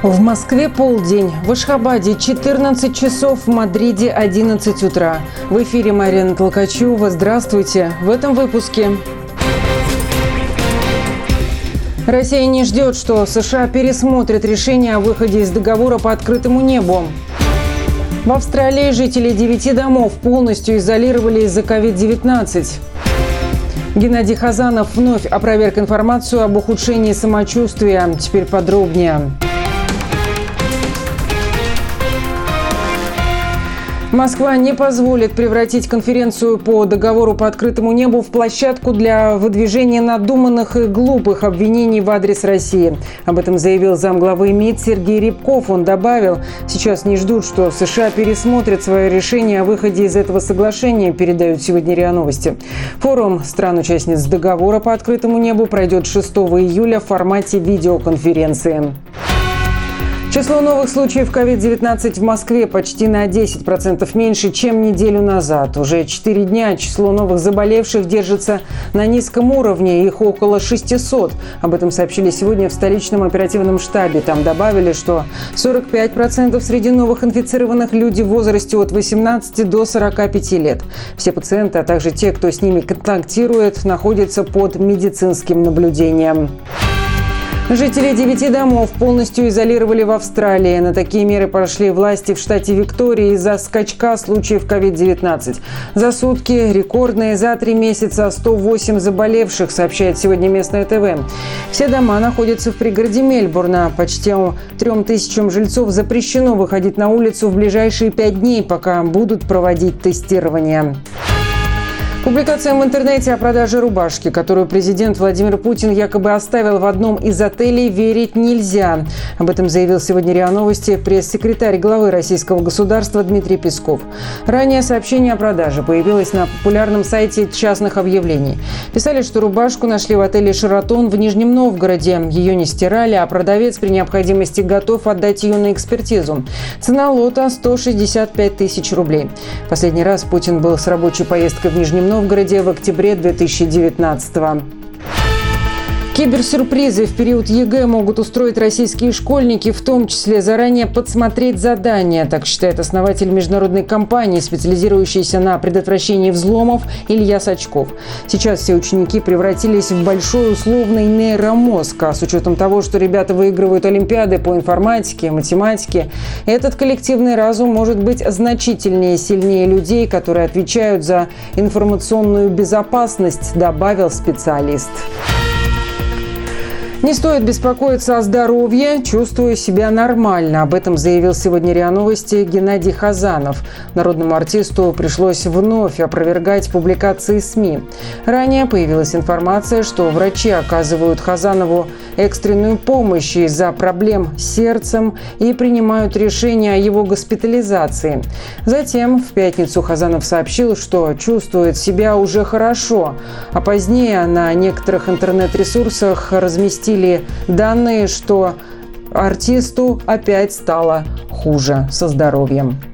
В Москве полдень, в Ашхабаде 14 часов, в Мадриде 11 утра. В эфире Марина Толкачева. Здравствуйте. В этом выпуске. Россия не ждет, что США пересмотрят решение о выходе из договора по открытому небу. В Австралии жители 9 домов полностью изолировали из-за COVID-19. Геннадий Хазанов вновь опроверг информацию об ухудшении самочувствия. Теперь подробнее. Москва не позволит превратить конференцию по договору по открытому небу в площадку для выдвижения надуманных и глупых обвинений в адрес России. Об этом заявил замглавы МИД Сергей Рябков. Он добавил, сейчас не ждут, что США пересмотрят свое решение о выходе из этого соглашения, передают сегодня РИА Новости. Форум стран-участниц договора по открытому небу пройдет 6 июля в формате видеоконференции. Число новых случаев COVID-19 в Москве почти на 10% меньше, чем неделю назад. Уже 4 дня число новых заболевших держится на низком уровне, их около 600. Об этом сообщили сегодня в столичном оперативном штабе. Там добавили, что 45% среди новых инфицированных люди в возрасте от 18 до 45 лет. Все пациенты, а также те, кто с ними контактирует, находятся под медицинским наблюдением. Жителей 9 домов полностью изолировали в Австралии. На такие меры пошли власти в штате Виктория из-за скачка случаев COVID-19. За сутки рекордные, за 3 месяца 108 заболевших, сообщает сегодня местное ТВ. Все дома находятся в пригороде Мельбурна. Почти 3000 жильцов запрещено выходить на улицу в ближайшие 5 дней, пока будут проводить тестирование. Публикациям в интернете о продаже рубашки, которую президент Владимир Путин якобы оставил в одном из отелей, верить нельзя. Об этом заявил сегодня РИА Новости пресс-секретарь главы российского государства Дмитрий Песков. Ранее сообщение о продаже появилось на популярном сайте частных объявлений. Писали, что рубашку нашли в отеле «Шератон» в Нижнем Новгороде. Ее не стирали, а продавец при необходимости готов отдать ее на экспертизу. Цена лота – 165 тысяч рублей. Последний раз Путин был с рабочей поездкой в Нижнем Новгороде в октябре 2019-го. Киберсюрпризы в период ЕГЭ могут устроить российские школьники, в том числе заранее подсмотреть задания, так считает основатель международной компании, специализирующейся на предотвращении взломов, Илья Сачков. Сейчас все ученики превратились в большой условный нейромозг, а с учетом того, что ребята выигрывают олимпиады по информатике, математике, этот коллективный разум может быть значительнее и сильнее людей, которые отвечают за информационную безопасность, добавил специалист. Не стоит беспокоиться о здоровье, чувствую себя нормально. Об этом заявил сегодня РИА Новости Геннадий Хазанов. Народному артисту пришлось вновь опровергать публикации СМИ. Ранее появилась информация, что врачи оказывают Хазанову экстренную помощь из-за проблем с сердцем и принимают решение о его госпитализации. Затем в пятницу Хазанов сообщил, что чувствует себя уже хорошо, а позднее на некоторых интернет-ресурсах разместили данные, что артисту опять стало хуже со здоровьем.